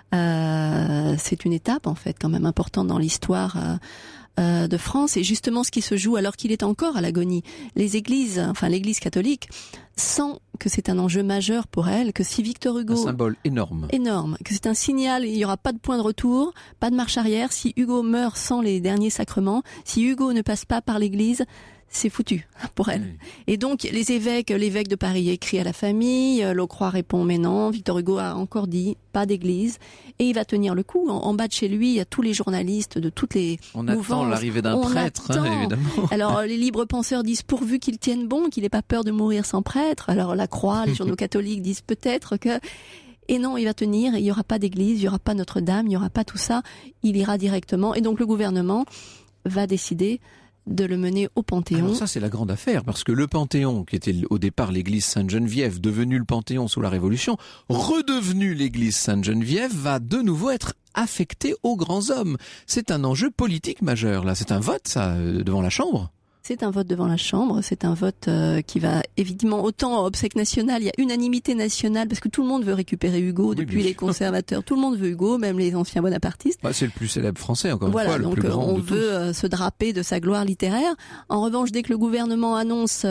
C'est une étape, en fait, quand même importante dans l'histoire de France. Et justement, ce qui se joue alors qu'il est encore à l'agonie. L'Église catholique sent que c'est un enjeu majeur pour elle, que si Victor Hugo... Un symbole énorme, que c'est un signal, il n'y aura pas de point de retour, pas de marche arrière. Si Hugo meurt sans les derniers sacrements, si Hugo ne passe pas par l'Église, c'est foutu pour elle. Oui. Et donc l'évêque de Paris écrit à la famille, Locroix répond mais non, Victor Hugo a encore dit pas d'église, et il va tenir le coup. En bas de chez lui, il y a tous les journalistes de toutes les mouvances. Attend l'arrivée d'un prêtre, évidemment. Alors les libres penseurs disent pourvu qu'il tienne bon, qu'il n'ait pas peur de mourir sans prêtre. Alors la Croix, les journaux catholiques disent peut-être que... Et non, il va tenir, il n'y aura pas d'église, il n'y aura pas Notre-Dame, il n'y aura pas tout ça, il ira directement. Et donc le gouvernement va décider de le mener au Panthéon. Alors ça, c'est la grande affaire, parce que le Panthéon, qui était au départ l'église Sainte-Geneviève, devenu le Panthéon sous la Révolution, redevenu l'église Sainte-Geneviève, va de nouveau être affecté aux grands hommes. C'est un enjeu politique majeur, là. C'est un vote, ça, devant la Chambre. C'est un vote devant la Chambre, c'est un vote qui va évidemment, autant obsèque nationale, il y a unanimité nationale, parce que tout le monde veut récupérer Hugo, depuis les conservateurs, tout le monde veut Hugo, même les anciens bonapartistes. C'est le plus célèbre français, encore une fois, le plus grand on veut se draper de sa gloire littéraire. En revanche, dès que le gouvernement annonce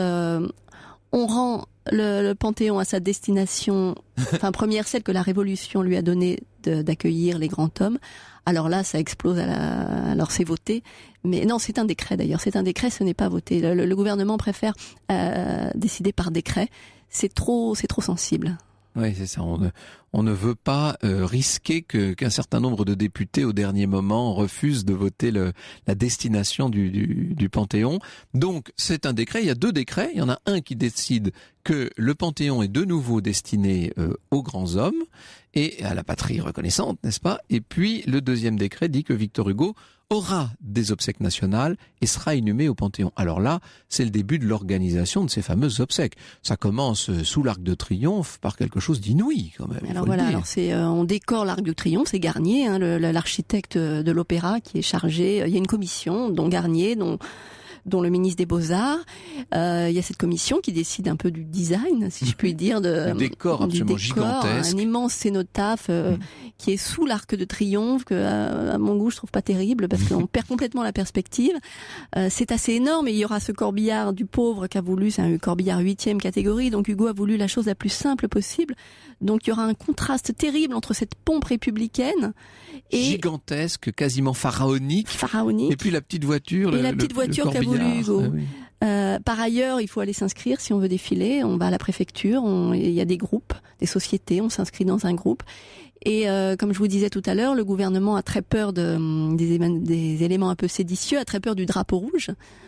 on rend le Panthéon à sa destination, première, celle que la Révolution lui a donnée d'accueillir les grands hommes. Alors là, ça explose alors c'est voté. Mais non, c'est un décret d'ailleurs. C'est un décret, ce n'est pas voté. Le gouvernement préfère décider par décret. C'est trop sensible. Oui, c'est ça. On ne veut pas risquer qu'un certain nombre de députés au dernier moment refusent de voter la destination du Panthéon. Donc c'est un décret. Il y a 2 décrets. Il y en a un qui décide que le Panthéon est de nouveau destiné aux grands hommes et à la patrie reconnaissante, n'est-ce pas? Et puis le deuxième décret dit que Victor Hugo aura des obsèques nationales et sera inhumé au Panthéon. Alors là, c'est le début de l'organisation de ces fameuses obsèques. Ça commence sous l'Arc de Triomphe par quelque chose d'inouï quand même. Alors voilà, on décore l'Arc de Triomphe, c'est Garnier, l'architecte de l'Opéra qui est chargé. Il y a une commission dont Garnier, dont le ministre des Beaux-Arts. Il y a cette commission qui décide un peu du design, si je puis dire, le décor absolument gigantesque, un immense cénotaphe qui est sous l'Arc de Triomphe, que à mon goût je trouve pas terrible parce qu'on perd complètement la perspective. C'est assez énorme, et il y aura ce corbillard du pauvre qu'a voulu, c'est un corbillard 8e catégorie, donc Hugo a voulu la chose la plus simple possible. Donc il y aura un contraste terrible entre cette pompe républicaine et gigantesque, quasiment pharaonique, et puis la petite voiture, qu'a voulu Hugo. Par ailleurs, il faut aller s'inscrire si on veut défiler. On va à la préfecture, il y a des groupes, des sociétés, on s'inscrit dans un groupe. Et comme je vous disais tout à l'heure, le gouvernement a très peur des éléments un peu séditieux, a très peur du drapeau rouge.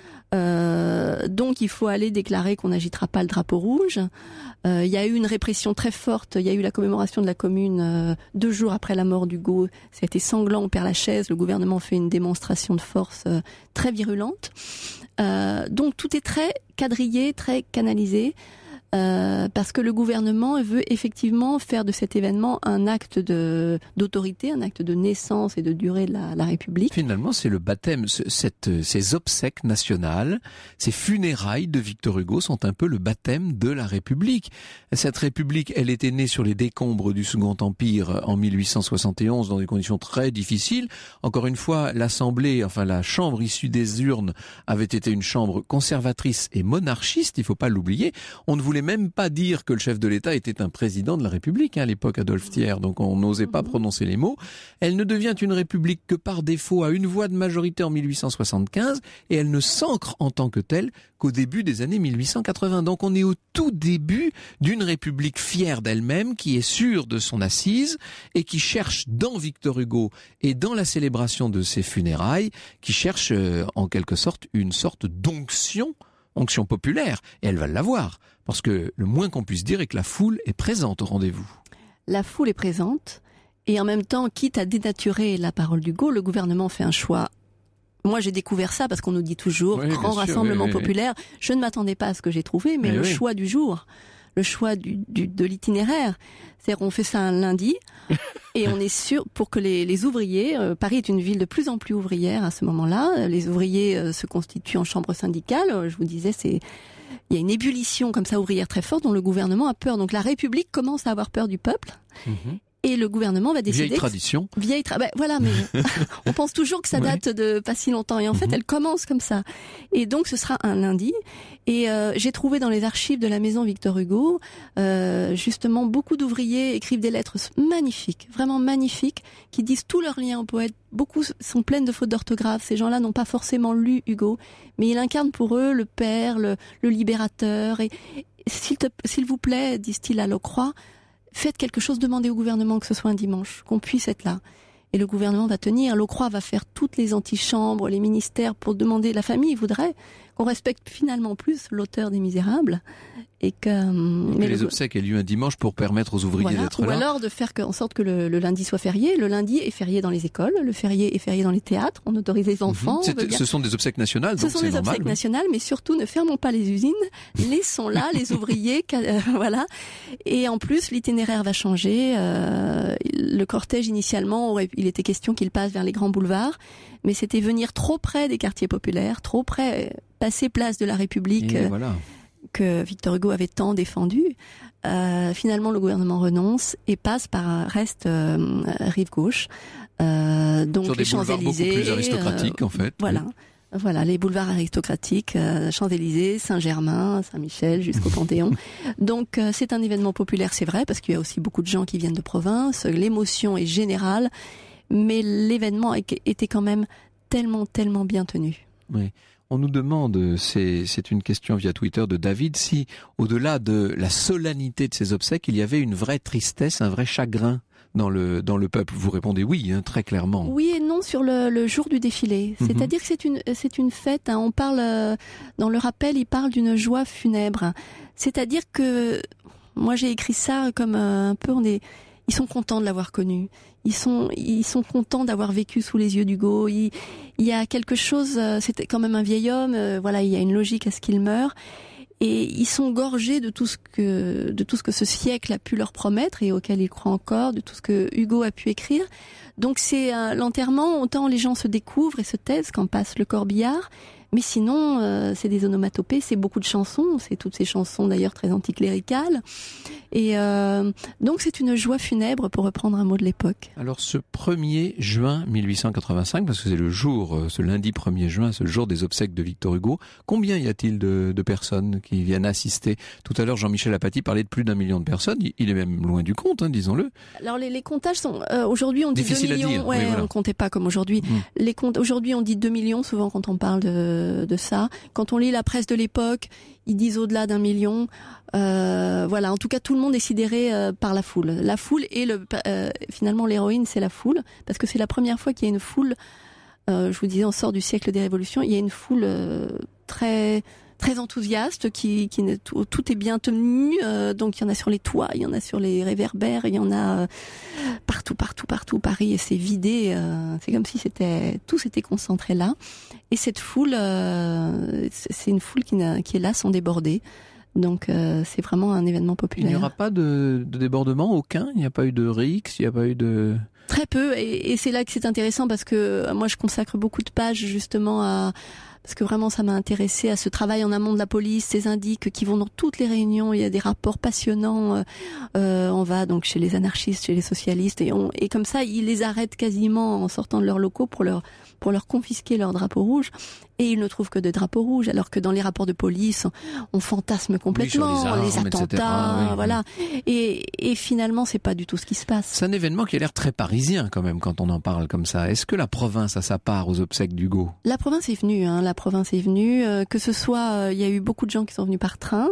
Donc il faut aller déclarer qu'on n'agitera pas le drapeau rouge. Il y a eu une répression très forte. Il y a eu la commémoration de la Commune 2 jours après la mort d'Hugo. Ça a été sanglant au Père-Lachaise. Le gouvernement fait une démonstration de force très virulente. Donc tout est très quadrillé, très canalisé. Parce que le gouvernement veut effectivement faire de cet événement un acte d'autorité, un acte de naissance et de durée de la République. Finalement, c'est le baptême, ces obsèques nationales, ces funérailles de Victor Hugo sont un peu le baptême de la République. Cette République, elle était née sur les décombres du Second Empire en 1871 dans des conditions très difficiles. Encore une fois, l'Assemblée, enfin la chambre issue des urnes avait été une chambre conservatrice et monarchiste, il faut pas l'oublier. On ne voulait même pas dire que le chef de l'État était un président de la République, à l'époque Adolphe Thiers, donc on n'osait pas prononcer les mots. Elle ne devient une république que par défaut à une voix de majorité en 1875 et elle ne s'ancre en tant que telle qu'au début des années 1880. Donc on est au tout début d'une république fière d'elle-même, qui est sûre de son assise et qui cherche dans Victor Hugo et dans la célébration de ses funérailles, qui cherche en quelque sorte une sorte d'onction populaire, et elle va l'avoir, parce que le moins qu'on puisse dire est que la foule est présente au rendez-vous. La foule est présente, et en même temps, quitte à dénaturer la parole d'Hugo, le gouvernement fait un choix. Moi, j'ai découvert ça parce qu'on nous dit toujours grand rassemblement populaire. Je ne m'attendais pas à ce que j'ai trouvé, mais le choix du jour, le choix de l'itinéraire, c'est-à-dire on fait ça un lundi et on est sûr pour que les ouvriers, Paris est une ville de plus en plus ouvrière à ce moment-là, les ouvriers se constituent en chambre syndicale, je vous disais, il y a une ébullition comme ça ouvrière très forte dont le gouvernement a peur. Donc la République commence à avoir peur du peuple. Et le gouvernement va décider... Vieille tradition. Voilà, mais on pense toujours que ça date de pas si longtemps. Et en fait, elle commence comme ça. Et donc, ce sera un lundi. Et j'ai trouvé dans les archives de la maison Victor Hugo, justement, beaucoup d'ouvriers écrivent des lettres magnifiques, vraiment magnifiques, qui disent tous leurs liens au poète. Beaucoup sont pleines de fautes d'orthographe. Ces gens-là n'ont pas forcément lu Hugo, mais il incarne pour eux le père, le libérateur. Et s'il vous plaît, disent-ils à Locroix, faites quelque chose, demandez au gouvernement que ce soit un dimanche, qu'on puisse être là. Et le gouvernement va tenir. Locroix va faire toutes les antichambres, les ministères pour demander. La famille voudrait qu'on respecte finalement plus l'auteur des Misérables et que les obsèques aient lieu un dimanche pour permettre aux ouvriers d'être là. Ou alors de faire en sorte que le lundi soit férié. Le lundi est férié dans les écoles, le férié est férié dans les théâtres. On autorise les enfants. Ce sont des obsèques nationales, donc c'est normal. Ce sont des obsèques nationales, mais surtout ne fermons pas les usines. Laissons là les ouvriers, voilà. Et en plus, l'itinéraire va changer. Le cortège initialement, il était question qu'il passe vers les grands boulevards, mais c'était venir trop près des quartiers populaires, trop près, passer place de la République. Que Victor Hugo avait tant défendu. Finalement, le gouvernement renonce et reste rive gauche. Donc sur des boulevards beaucoup plus aristocratiques, en fait. Voilà, les boulevards aristocratiques, Champs-Élysées, Saint-Germain, Saint-Michel, jusqu'au Panthéon. Donc, c'est un événement populaire, c'est vrai, parce qu'il y a aussi beaucoup de gens qui viennent de province. L'émotion est générale, mais l'événement était quand même tellement, tellement bien tenu. Oui. On nous demande, c'est une question via Twitter de David, si au-delà de la solennité de ces obsèques, il y avait une vraie tristesse, un vrai chagrin dans le peuple. Vous répondez oui, très clairement. Oui et non sur le jour du défilé. C'est-à-dire que c'est une fête. On parle dans le rappel, il parle d'une joie funèbre. C'est-à-dire que moi j'ai écrit ça comme un peu ils sont contents de l'avoir connu. Ils sont contents d'avoir vécu sous les yeux d'Hugo. Il y a quelque chose. C'était quand même un vieil homme. Il y a une logique à ce qu'il meure. Et ils sont gorgés de tout ce que ce siècle a pu leur promettre et auquel ils croient encore, de tout ce que Hugo a pu écrire. Donc c'est l'enterrement. Autant les gens se découvrent et se taisent quand passe le corbillard. Mais sinon, c'est des onomatopées, c'est beaucoup de chansons, c'est toutes ces chansons d'ailleurs très anticléricales. Et donc c'est une joie funèbre, pour reprendre un mot de l'époque. Alors ce 1er juin 1885, parce que c'est le jour, ce lundi 1er juin, ce jour des obsèques de Victor Hugo, combien y a-t-il de personnes qui viennent assister? Tout à l'heure, Jean-Michel Apathy parlait de plus d'1 million de personnes, il est même loin du compte, disons-le. Alors les comptages sont... aujourd'hui on dit difficile 2 millions, à dire. Oui, voilà. On ne comptait pas comme aujourd'hui. Aujourd'hui on dit 2 millions souvent quand on parle de de ça. Quand on lit la presse de l'époque, ils disent au-delà d'1 million. Voilà, en tout cas, tout le monde est sidéré par la foule. La foule et finalement l'héroïne, c'est la foule, parce que c'est la première fois qu'il y a une foule. Je vous disais, on sort du siècle des révolutions. Il y a une foule très très enthousiaste, tout est bien tenu. Donc il y en a sur les toits, il y en a sur les réverbères, il y en a partout. Paris s'est vidé. C'est comme si tout s'était concentré là. Et cette foule, c'est une foule qui est là sans déborder. Donc c'est vraiment un événement populaire. Il n'y aura pas de débordement, aucun. Il n'y a pas eu de rixe, il n'y a pas eu de... Très peu, et c'est là que c'est intéressant parce que moi je consacre beaucoup de pages justement parce que vraiment ça m'a intéressé à ce travail en amont de la police, ces indices qui vont dans toutes les réunions, il y a des rapports passionnants, on va donc chez les anarchistes, chez les socialistes, et comme ça ils les arrêtent quasiment en sortant de leurs locaux pour leur confisquer leur drapeau rouge, et ils ne trouvent que des drapeaux rouges, alors que dans les rapports de police, on fantasme complètement, oui, les attentats, etc. Oui, voilà. Et finalement, c'est pas du tout ce qui se passe. C'est un événement qui a l'air très parisien quand même quand on en parle comme ça. Est-ce que la province a sa part aux obsèques d'Hugo ? La province est venue, que ce soit, il y a eu beaucoup de gens qui sont venus par train.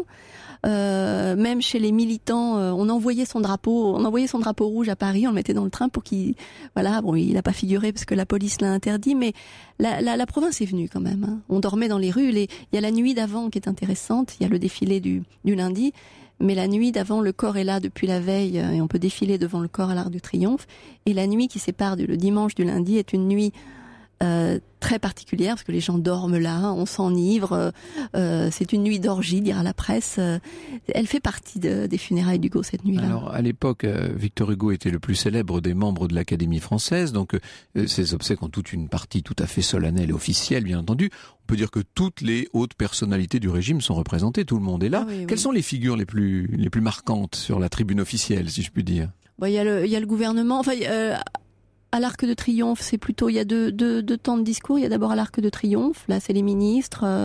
Même chez les militants, on envoyait son drapeau rouge à Paris, on le mettait dans le train pour qu'il, il n'a pas figuré parce que la police l'a interdit, mais la province est venue quand même. Hein. On dormait dans les rues. Il y a la nuit d'avant qui est intéressante. Il y a le défilé du lundi, mais la nuit d'avant, le corps est là depuis la veille et on peut défiler devant le corps à l'Arc de Triomphe. Et la nuit qui sépare le dimanche du lundi est une nuit très particulière parce que les gens dorment là, on s'enivre, c'est une nuit d'orgie, dira la presse. Elle fait partie des funérailles d'Hugo cette nuit-là. Alors à l'époque, Victor Hugo était le plus célèbre des membres de l'Académie française, donc ses obsèques ont toute une partie tout à fait solennelle et officielle, bien entendu. On peut dire que toutes les hautes personnalités du régime sont représentées, tout le monde est là. Ah oui, Quelles sont les figures les plus marquantes sur la tribune officielle, si je puis dire ? Il y a le gouvernement, à l'Arc de Triomphe, c'est plutôt, il y a deux temps de discours. Il y a d'abord à l'Arc de Triomphe, là c'est les ministres,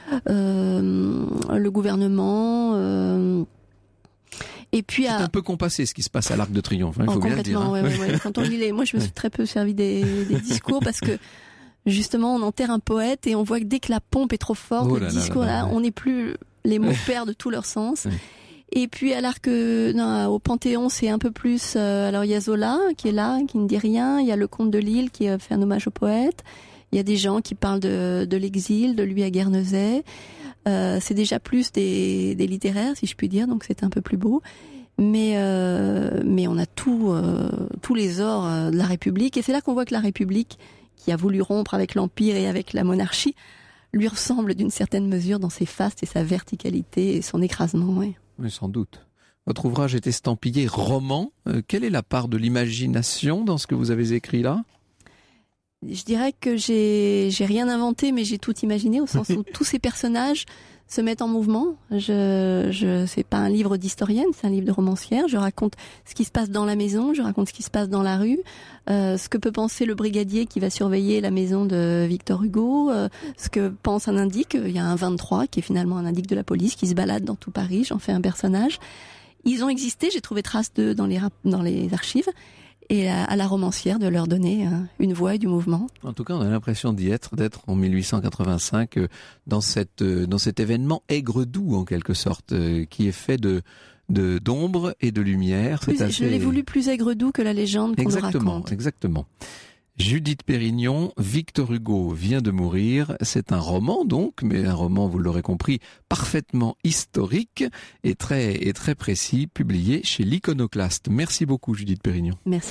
le gouvernement, et puis c'est un peu compassé ce qui se passe à l'Arc de Triomphe, il faut bien le dire. Ouais. Quand on lit moi je me suis très peu servi des discours parce que justement on enterre un poète et on voit que dès que la pompe est trop forte, le discours on n'est plus, les mots perdent tout leur sens. Et puis à au Panthéon, c'est un peu plus. Alors il y a Zola qui est là, qui ne dit rien. Il y a le Comte de Lille qui fait un hommage au poète. Il y a des gens qui parlent de l'exil, de lui à Guernesey. C'est déjà plus des littéraires, si je puis dire, donc c'est un peu plus beau. Mais on a tous les ors de la République, et c'est là qu'on voit que la République, qui a voulu rompre avec l'Empire et avec la monarchie, lui ressemble d'une certaine mesure dans ses fastes et sa verticalité et son écrasement. Oui. Oui, sans doute. Votre ouvrage est estampillé roman. Quelle est la part de l'imagination dans ce que vous avez écrit là ? Je dirais que j'ai rien inventé, mais j'ai tout imaginé, au sens où tous ces personnages se mettent en mouvement. C'est pas un livre d'historienne, c'est un livre de romancière. Je raconte ce qui se passe dans la maison, je raconte ce qui se passe dans la rue, ce que peut penser le brigadier qui va surveiller la maison de Victor Hugo, ce que pense un indique. Il y a un 23 qui est finalement un indique de la police qui se balade dans tout Paris. J'en fais un personnage. Ils ont existé, j'ai trouvé trace d'eux dans les archives. Et à la romancière de leur donner une voix et du mouvement. En tout cas, on a l'impression d'être en 1885 dans cet événement aigre-doux en quelque sorte, qui est fait d'ombre et de lumière. Je l'ai voulu plus aigre-doux que la légende qu'on nous raconte. Exactement. Judith Pérignon, Victor Hugo vient de mourir. C'est un roman donc, mais un roman, vous l'aurez compris, parfaitement historique et très précis, publié chez l'Iconoclaste. Merci beaucoup Judith Pérignon. Merci.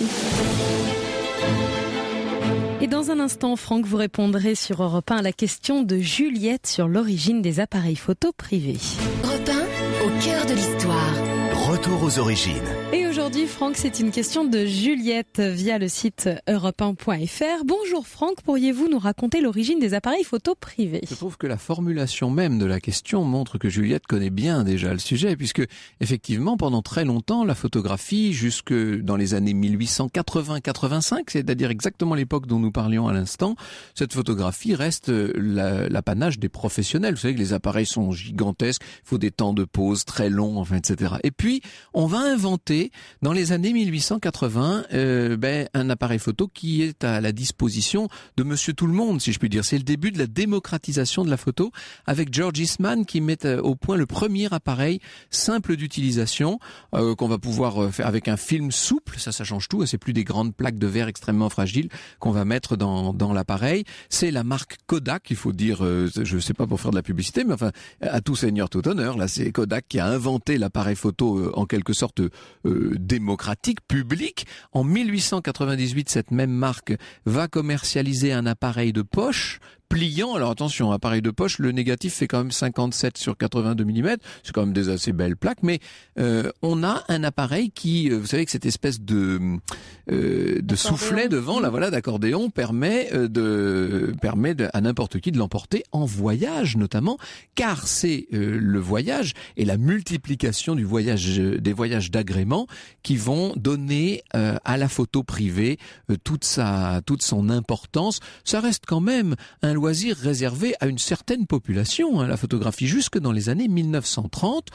Et dans un instant, Franck, vous répondrez sur Europe 1 à la question de Juliette sur l'origine des appareils photo privés. Europe 1, au cœur de l'histoire. Retour aux origines. Et aujourd'hui, Franck, c'est une question de Juliette via le site europe1.fr. Bonjour Franck, pourriez-vous nous raconter l'origine des appareils photo privés ? Je trouve que la formulation même de la question montre que Juliette connaît bien déjà le sujet, puisque effectivement, pendant très longtemps, la photographie, jusque dans les années 1880-85, c'est-à-dire exactement l'époque dont nous parlions à l'instant, cette photographie reste l'apanage des professionnels. Vous savez que les appareils sont gigantesques, il faut des temps de pause très longs, etc. Et puis, on va inventer dans les années 1880, un appareil photo qui est à la disposition de Monsieur Tout le Monde, si je puis dire. C'est le début de la démocratisation de la photo, avec George Eastman qui met au point le premier appareil simple d'utilisation qu'on va pouvoir faire avec un film souple. Ça change tout. C'est plus des grandes plaques de verre extrêmement fragiles qu'on va mettre dans l'appareil. C'est la marque Kodak, il faut dire, je sais pas pour faire de la publicité, mais enfin, à tout seigneur, tout honneur. Là, c'est Kodak qui a inventé l'appareil photo en quelque sorte démocratique, public. En 1898, cette même marque va commercialiser un appareil de poche pliant. Alors attention, appareil de poche, le négatif fait quand même 57 sur 82 mm. C'est quand même des assez belles plaques, mais on a un appareil qui, vous savez que cette espèce de soufflet devant, là voilà, d'accordéon permet à n'importe qui de l'emporter en voyage notamment, car c'est le voyage et la multiplication des voyages d'agrément qui vont donner à la photo privée toute son importance. Ça reste quand même un loisir réservé à une certaine population, la photographie, jusque dans les années 1930.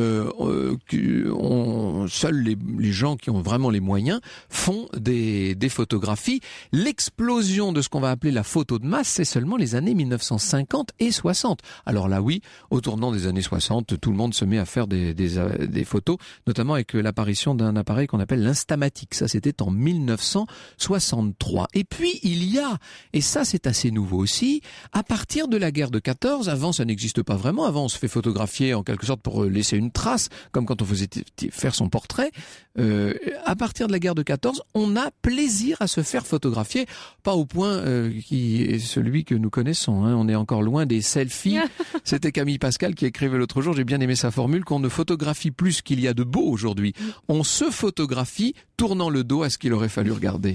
Seuls les gens qui ont vraiment les moyens font des photographies. L'explosion de ce qu'on va appeler la photo de masse, c'est seulement les années 1950 et 60. Alors là, oui, au tournant des années 60, tout le monde se met à faire des photos, notamment avec l'apparition d'un appareil qu'on appelle l'Instamatique. Ça, c'était en 1963. Et puis, il y a, et ça c'est assez nouveau aussi, à partir de la guerre de 14, avant ça n'existe pas vraiment, avant on se fait photographier en quelque sorte pour laisser une trace, comme quand on faisait faire son portrait. À partir de la guerre de 14, on a plaisir à se faire photographier, pas au point qui est celui que nous connaissons, hein. On est encore loin des selfies. C'était Camille Pascal qui écrivait l'autre jour, j'ai bien aimé sa formule, qu'on ne photographie plus qu'il y a de beau aujourd'hui. On se photographie tournant le dos à ce qu'il aurait fallu regarder.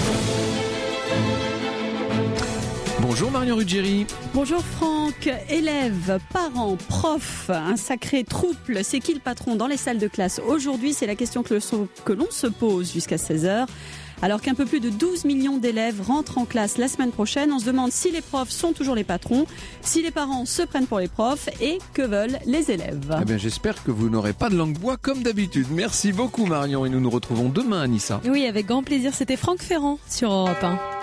Bonjour Marion Ruggieri. Bonjour Franck. Élèves, parents, profs, un sacré trouble. C'est qui le patron dans les salles de classe aujourd'hui? C'est la question que l'on se pose jusqu'à 16h. Alors qu'un peu plus de 12 millions d'élèves rentrent en classe la semaine prochaine, on se demande si les profs sont toujours les patrons, si les parents se prennent pour les profs et que veulent les élèves. Eh bien, j'espère que vous n'aurez pas de langue de bois comme d'habitude. Merci beaucoup Marion et nous nous retrouvons demain Anissa. Oui, avec grand plaisir. C'était Franck Ferrand sur Europe 1.